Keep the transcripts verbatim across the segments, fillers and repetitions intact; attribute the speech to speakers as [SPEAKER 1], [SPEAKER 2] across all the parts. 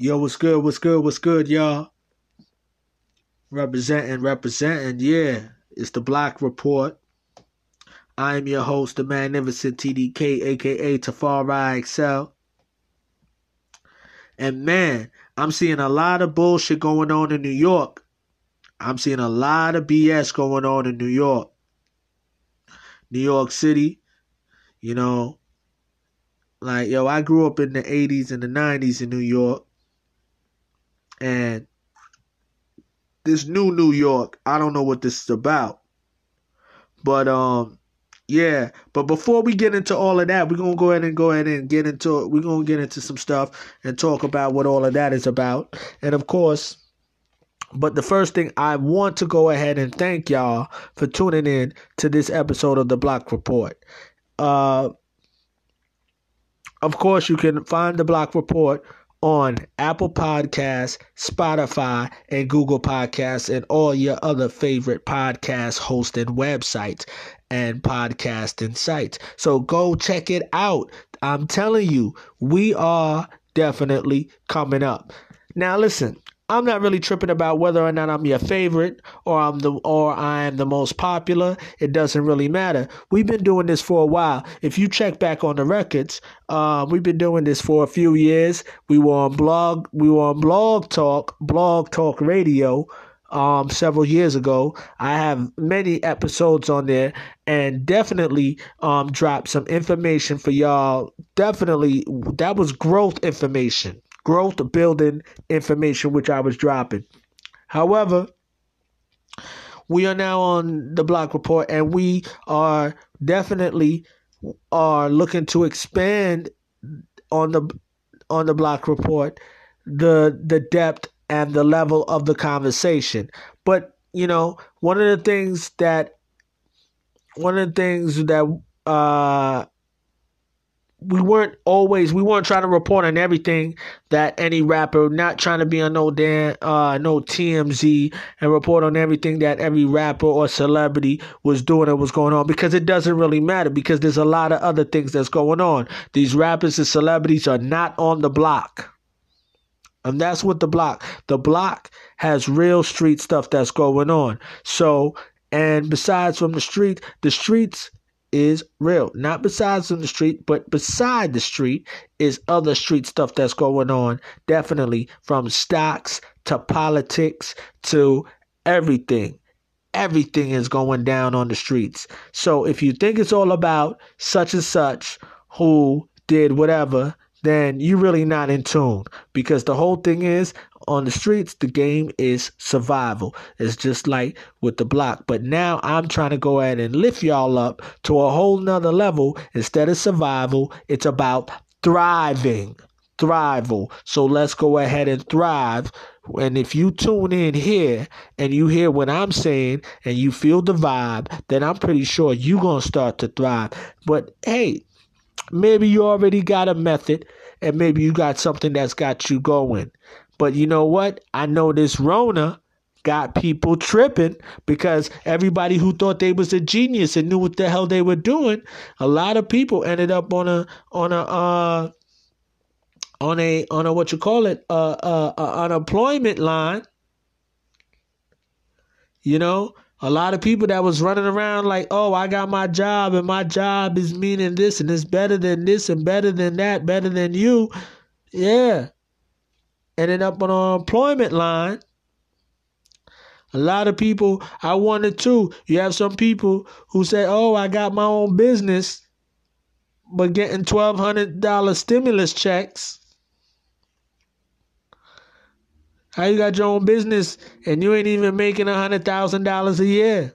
[SPEAKER 1] Yo, what's good, what's good, what's good, y'all? Representing, representing, yeah. It's the Block Report. I am your host, the Magnificent T D K, a k a. Tafari Excel. And man, I'm seeing a lot of bullshit going on in New York. I'm seeing a lot of B S going on in New York. New York City, you know. Like, yo, I grew up in the eighties and the nineties in New York. And this new New York, I don't know what this is about. But, um, yeah. But before we get into all of that, we're going to go ahead and go ahead and get into it. We're going to get into some stuff and talk about what all of that is about. And, of course, but the first thing, I want to go ahead and thank y'all for tuning in to this episode of the Block Report. Uh, of course, you can find the Block Report on Apple Podcasts, Spotify, and Google Podcasts, and all your other favorite podcast hosting websites and podcasting sites. So go check it out. I'm telling you, we are definitely coming up. Now listen, I'm not really tripping about whether or not I'm your favorite or I'm the or I am the most popular. It doesn't really matter. We've been doing this for a while. If you check back on the records, uh, we've been doing this for a few years. We were on blog. We were on Blog Talk, Blog Talk Radio, um, several years ago. I have many episodes on there, and definitely um dropped some information for y'all. Definitely, that was growth information. Growth building information, which I was dropping. However, we are now on the Block Report, and we are definitely are looking to expand on the on the Block Report the the depth and the level of the conversation. But you know, one of the things that one of the things that uh we weren't always, we weren't trying to report on everything that any rapper, not trying to be on no damn, uh, no T M Z and report on everything that every rapper or celebrity was doing or was going on, because it doesn't really matter, because there's a lot of other things that's going on. These rappers and celebrities are not on the block. And that's what the block, the block has real street stuff that's going on. So, and besides from the street, the streets is real. Not besides in the street, but beside the street is other street stuff that's going on. Definitely, from stocks to politics to everything. Everything is going down on the streets. So if you think it's all about such and such who did whatever, then you're really not in tune. Because the whole thing is, on the streets, the game is survival. It's just like with the block. But now I'm trying to go ahead and lift y'all up to a whole nother level. Instead of survival, it's about thriving. Thrival. So let's go ahead and thrive. And if you tune in here and you hear what I'm saying and you feel the vibe, then I'm pretty sure you're going to start to thrive. But hey, maybe you already got a method, and maybe you got something that's got you going. But you know what? I know this Rona got people tripping, because everybody who thought they was a genius and knew what the hell they were doing, a lot of people ended up on a on a uh on a on a what you call it uh uh, uh unemployment line. You know, a lot of people that was running around like, oh, I got my job, and my job is meaning this, and it's better than this, and better than that, better than you. Yeah. Ended up on an unemployment line. A lot of people, I wonder too, you have some people who say, oh, I got my own business, but getting twelve hundred dollars stimulus checks. How you got your own business and you ain't even making one hundred thousand dollars a year?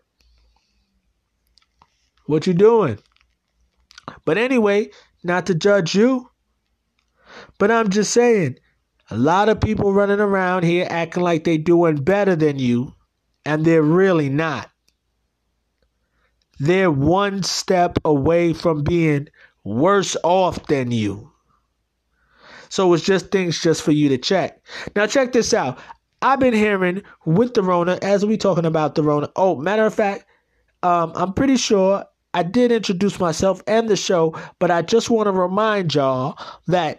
[SPEAKER 1] What you doing? But anyway, not to judge you, but I'm just saying, a lot of people running around here acting like they doing better than you, and they're really not. They're one step away from being worse off than you. So it's just things just for you to check. Now check this out. I've been hearing with the Rona, as we talking about the Rona. Oh, matter of fact, um, I'm pretty sure I did introduce myself and the show, but I just want to remind y'all that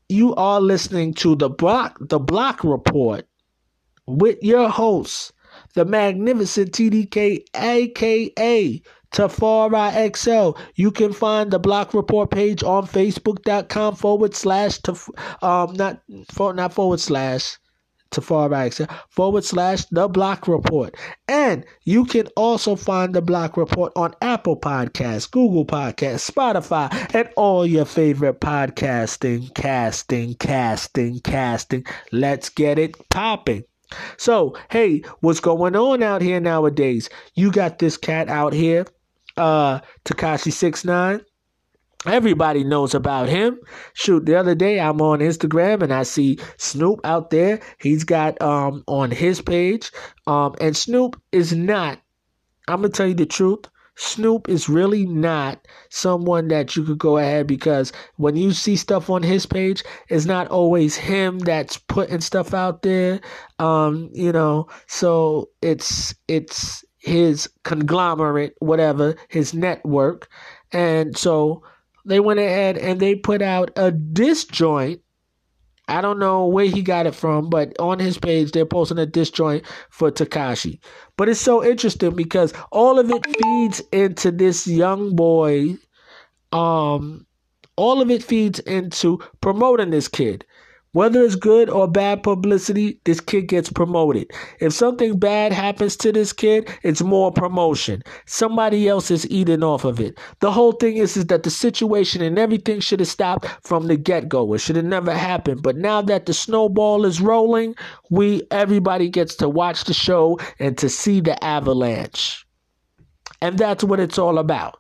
[SPEAKER 1] you are listening to the Block, the Block Report with your host, the magnificent T D K, aka Tafari X L. You can find the Block Report page on Facebook.com forward slash, um, not, for, not forward slash, Tafari X L, forward slash the Block Report. And you can also find the Block Report on Apple Podcasts, Google Podcasts, Spotify, and all your favorite podcasting, casting, casting, casting. Let's get it popping. So, hey, what's going on out here nowadays? You got this cat out here, uh, Tekashi six nine. Everybody knows about him. Shoot, the other day I'm on Instagram and I see Snoop out there. He's got um on his page. Um, and Snoop is not, I'm gonna tell you the truth. Snoop is really not someone that you could go ahead, because when you see stuff on his page, it's not always him that's putting stuff out there. Um, you know, so it's it's his conglomerate, whatever, his network. And so they went ahead and they put out a diss joint. I don't know where he got it from, but on his page, they're posting a diss joint for Tekashi. But it's so interesting because all of it feeds into this young boy. Um, all of it feeds into promoting this kid. Whether it's good or bad publicity, this kid gets promoted. If something bad happens to this kid, it's more promotion. Somebody else is eating off of it. The whole thing is, is that the situation and everything should have stopped from the get-go. It should have never happened. But now that the snowball is rolling, we everybody gets to watch the show and to see the avalanche. And that's what it's all about.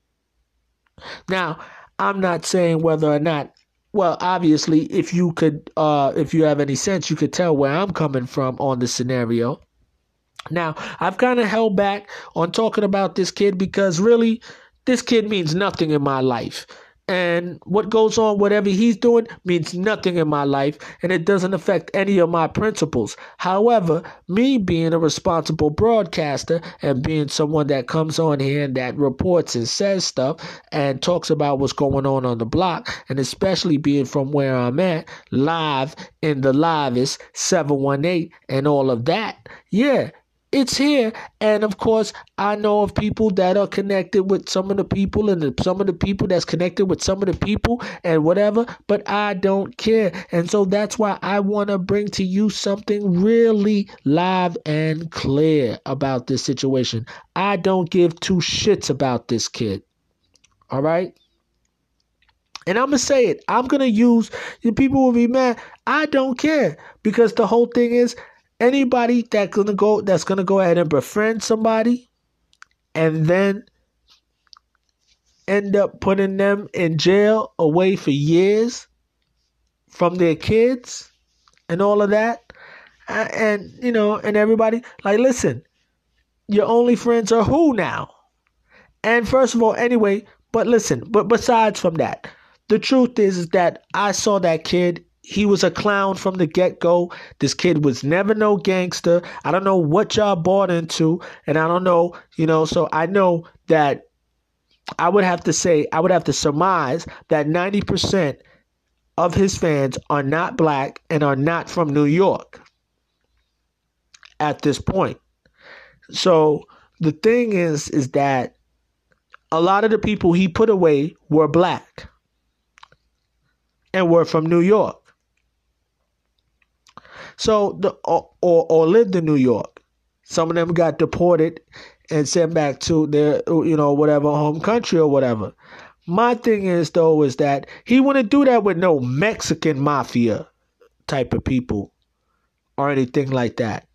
[SPEAKER 1] Now, I'm not saying whether or not, well, obviously, if you could, uh, if you have any sense, you could tell where I'm coming from on the scenario. Now, I've kind of held back on talking about this kid because really, this kid means nothing in my life. And what goes on, whatever he's doing, means nothing in my life, and it doesn't affect any of my principles. However, me being a responsible broadcaster and being someone that comes on here and that reports and says stuff and talks about what's going on on the block, and especially being from where I'm at, live in the livest seven one eight and all of that, yeah, it's here. And of course, I know of people that are connected with some of the people and the, some of the people that's connected with some of the people and whatever, but I don't care. And so that's why I want to bring to you something really live and clear about this situation. I don't give two shits about this kid. All right? And I'm going to say it. I'm going to use, people will be mad. I don't care, because the whole thing is, anybody that's gonna go that's gonna go ahead and befriend somebody and then end up putting them in jail away for years from their kids and all of that, and you know, and everybody, like, listen, your only friends are who now? And first of all, anyway, but listen, but besides from that, the truth is, is that I saw that kid. He was a clown from the get-go. This kid was never no gangster. I don't know what y'all bought into, and I don't know, you know, so I know that I would have to say, I would have to surmise that ninety percent of his fans are not black and are not from New York at this point. So the thing is, is that a lot of the people he put away were black and were from New York. So the or, or or lived in New York. Some of them got deported and sent back to their, you know, whatever home country or whatever. My thing is, though, is that he wouldn't do that with no Mexican mafia type of people or anything like that.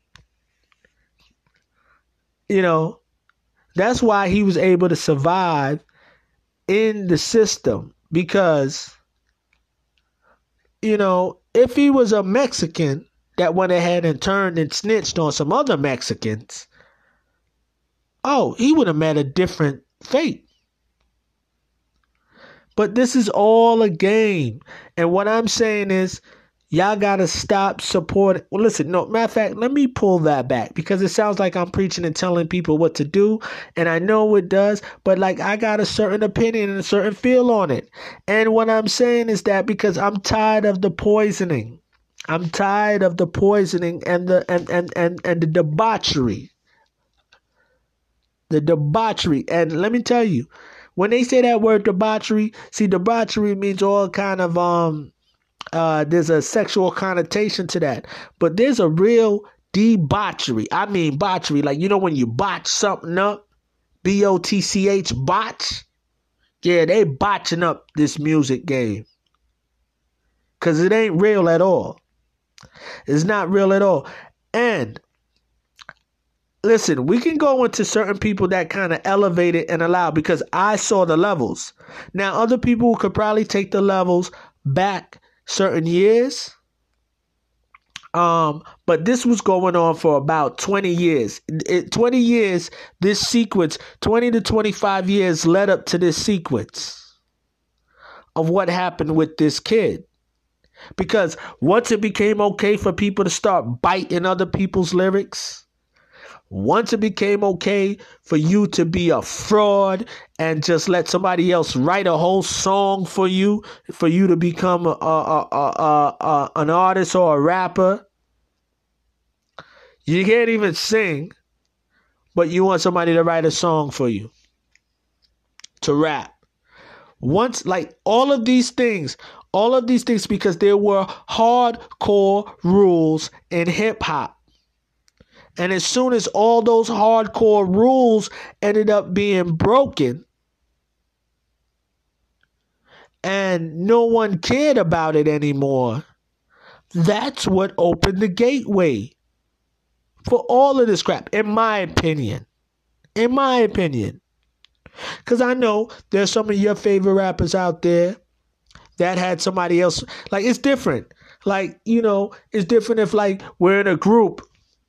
[SPEAKER 1] You know, that's why he was able to survive in the system, because, you know, if he was a Mexican that went ahead and turned and snitched on some other Mexicans, oh, he would have met a different fate. But this is all a game. And what I'm saying is, Y'all gotta stop supporting. Well, listen, no, matter of fact, let me pull that back because it sounds like I'm preaching and telling people what to do. And I know it does, but like I got a certain opinion and a certain feel on it. And what I'm saying is that because I'm tired of the poisoning. I'm tired of the poisoning and the and and, and, and the debauchery. The debauchery. And let me tell you, when they say that word debauchery, see, debauchery means all kind of um Uh, there's a sexual connotation to that, but there's a real debauchery. I mean, botchery, like, you know, when you botch something up, B O T C H, botch. Yeah, they botching up this music game because it ain't real at all. It's not real at all. And listen, we can go into certain people that kind of elevate it and allow because I saw the levels. Now, other people could probably take the levels back certain years, um, but this was going on for about twenty years. It, twenty years, this sequence, twenty to twenty-five years led up to this sequence of what happened with this kid. Because once it became okay for people to start biting other people's lyrics, once it became okay for you to be a fraud and just let somebody else write a whole song for you, for you to become a, a, a, a, a, an artist or a rapper, you can't even sing, but you want somebody to write a song for you, to rap. Once, like all of these things, all of these things, because there were hardcore rules in hip hop. And as soon as all those hardcore rules ended up being broken and no one cared about it anymore, that's what opened the gateway for all of this crap, in my opinion. In my opinion. Because I know there's some of your favorite rappers out there that had somebody else. Like, it's different. Like, you know, it's different if, like, we're in a group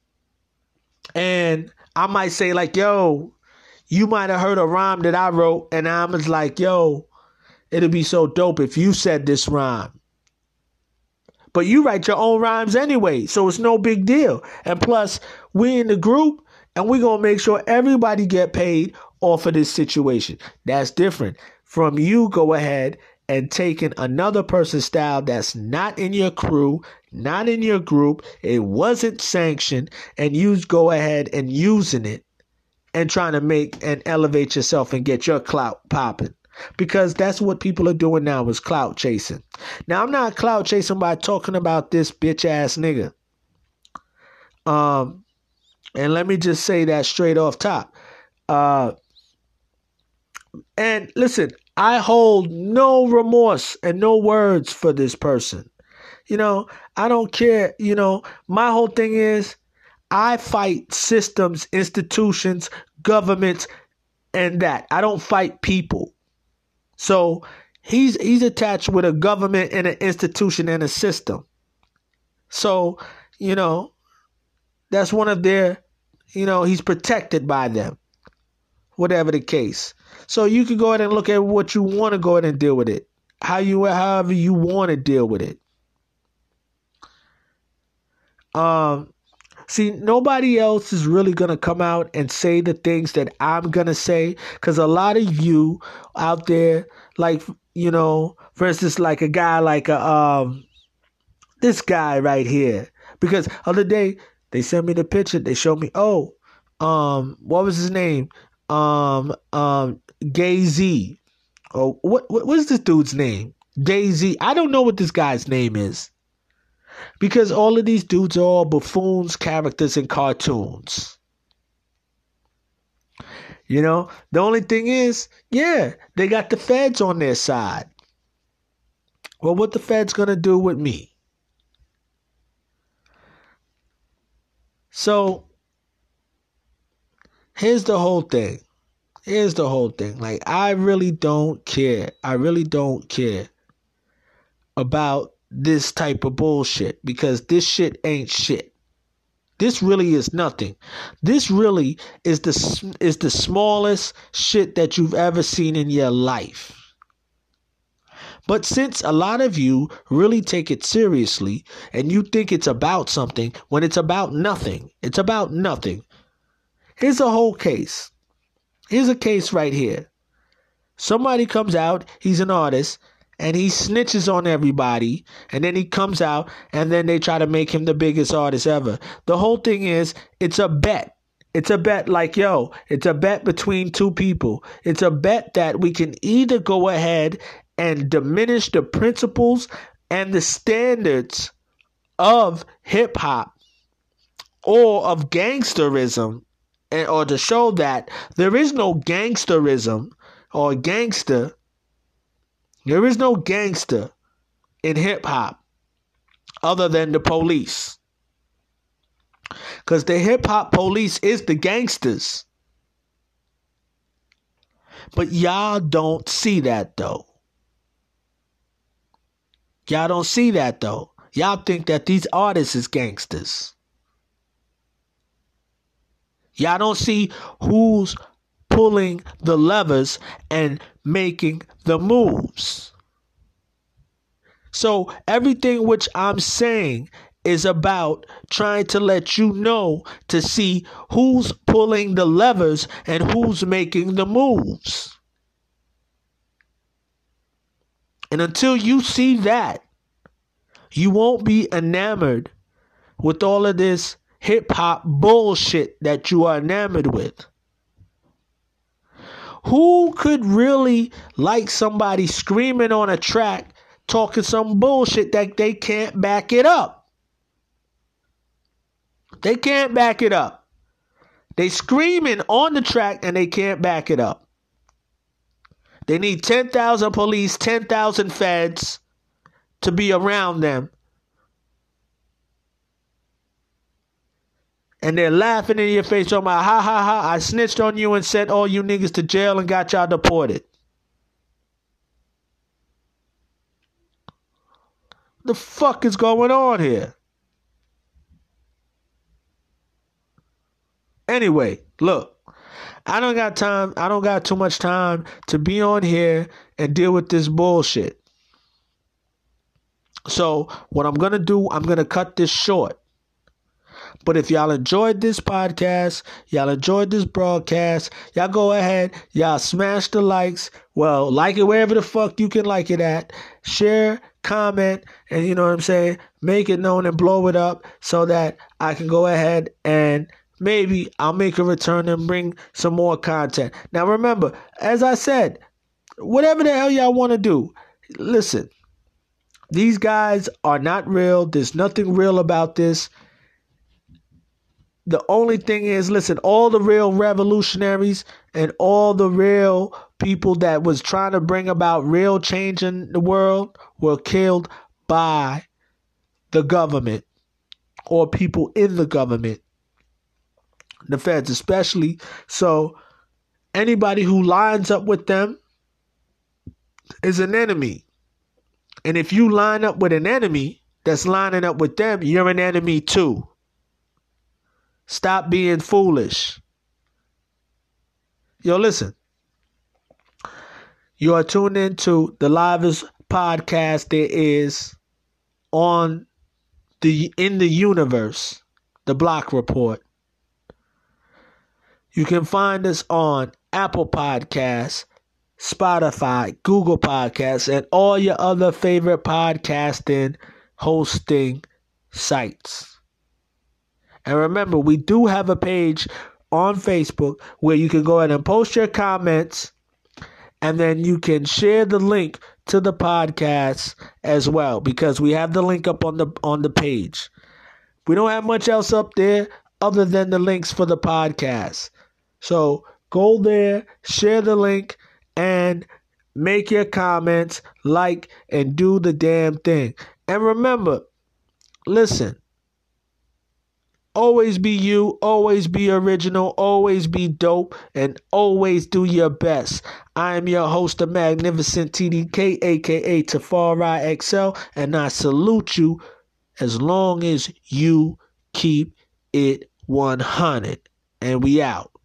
[SPEAKER 1] and I might say, like, yo, you might have heard a rhyme that I wrote, and I was like, yo, it'd be so dope if you said this rhyme. But you write your own rhymes anyway, so it's no big deal. And plus, we in the group, and we're going to make sure everybody get paid off of this situation. That's different from you go ahead and taking another person's style that's not in your crew, not in your group, it wasn't sanctioned, and you go ahead and using it and trying to make and elevate yourself and get your clout popping. Because that's what people are doing now is clout chasing. Now, I'm not clout chasing by talking about this bitch ass nigga. Um, and let me just say that straight off top. Uh, and listen, I hold no remorse and no words for this person. You know, I don't care. You know, my whole thing is I fight systems, institutions, governments, and that. I don't fight people. So he's he's attached with a government and an institution and a system. So, you know, that's one of their, you know, he's protected by them, whatever the case. So you can go ahead and look at what you want to go ahead and deal with it. How you, however you want to deal with it. Um, see, nobody else is really going to come out and say the things that I'm going to say. Because a lot of you out there, like, you know, for instance, like a guy like a, um, this guy right here. Because other day, they sent me the picture. They showed me, oh, um, what was his name? Um, um, Gay Z. Oh, what, what, what's this dude's name? Jay-Z. I don't know what this guy's name is. Because all of these dudes are all buffoons, characters, and cartoons. You know, the only thing is, yeah, they got the feds on their side. Well, what the feds gonna do with me? So, here's the whole thing. Here's the whole thing. Like, I really don't care. I really don't care about this type of bullshit because this shit ain't shit. This really is nothing. This really is the is the smallest shit that you've ever seen in your life. But since a lot of you really take it seriously and you think it's about something when it's about nothing, it's about nothing. Here's a whole case. Here's a case right here. Somebody comes out, he's an artist, and he snitches on everybody, and then he comes out, and then they try to make him the biggest artist ever. The whole thing is, it's a bet. It's a bet like, yo, it's a bet between two people. It's a bet that we can either go ahead and diminish the principles and the standards of hip-hop or of gangsterism, and or to show that there is no gangsterism or gangster. There is no gangster in hip-hop other than the police. Because the hip-hop police is the gangsters. But y'all don't see that, though. Y'all don't see that, though. Y'all think that these artists is gangsters. Y'all don't see who's pulling the levers and making the moves. So everything which I'm saying is about trying to let you know to see who's pulling the levers and who's making the moves. And until you see that, you won't be enamored with all of this hip-hop bullshit that you are enamored with. Who could really like somebody screaming on a track, talking some bullshit that they can't back it up? They can't back it up. They screaming on the track and they can't back it up. They need ten thousand police, ten thousand feds to be around them. And they're laughing in your face, talking about, ha ha ha, I snitched on you and sent all you niggas to jail and got y'all deported. The fuck is going on here? Anyway, look, I don't got time. I don't got too much time to be on here and deal with this bullshit. So what I'm going to do, I'm going to cut this short. But if y'all enjoyed this podcast, y'all enjoyed this broadcast, y'all go ahead, y'all smash the likes. Well, like it wherever the fuck you can like it at. Share, comment, and you know what I'm saying? Make it known and blow it up so that I can go ahead and maybe I'll make a return and bring some more content. Now remember, as I said, whatever the hell y'all want to do, listen, these guys are not real. There's nothing real about this. The only thing is, listen, all the real revolutionaries and all the real people that was trying to bring about real change in the world were killed by the government or people in the government. The feds especially. So anybody who lines up with them is an enemy. And if you line up with an enemy that's lining up with them, you're an enemy too. Stop being foolish. Yo, listen. You are tuned into the livest podcast there is on the in the universe, The Block Report. You can find us on Apple Podcasts, Spotify, Google Podcasts, and all your other favorite podcasting hosting sites. And remember, we do have a page on Facebook where you can go ahead and post your comments, and then you can share the link to the podcast as well, because we have the link up on the on the page. We don't have much else up there other than the links for the podcast. So go there, share the link, and make your comments, like, and do the damn thing. And remember, listen, always be you, always be original, always be dope, and always do your best. I am your host, the Magnificent T D K, a k a. Tafari X L, and I salute you as long as you keep it one hundred. And we out.